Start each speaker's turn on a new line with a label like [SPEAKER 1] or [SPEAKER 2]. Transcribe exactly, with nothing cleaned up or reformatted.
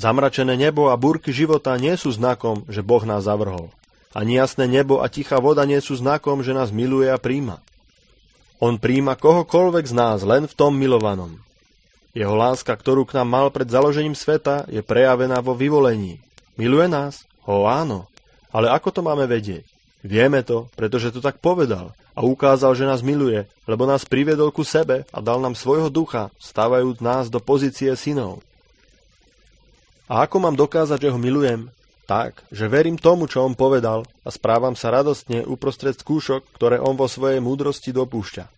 [SPEAKER 1] Zamračené nebo a búrky života nie sú znakom, že Boh nás zavrhol. Ani jasné nebo a tichá voda nie sú znakom, že nás miluje a príjma. On príjma kohokoľvek z nás len v tom milovanom. Jeho láska, ktorú k nám mal pred založením sveta, je prejavená vo vyvolení. Miluje nás? Ho áno. Ale ako to máme vedieť? Vieme to, pretože to tak povedal a ukázal, že nás miluje, lebo nás priviedol ku sebe a dal nám svojho ducha, stávajúc nás do pozície synov. A ako mám dokázať, že ho milujem? Tak, že verím tomu, čo on povedal a správam sa radostne uprostred skúšok, ktoré on vo svojej múdrosti dopúšťa.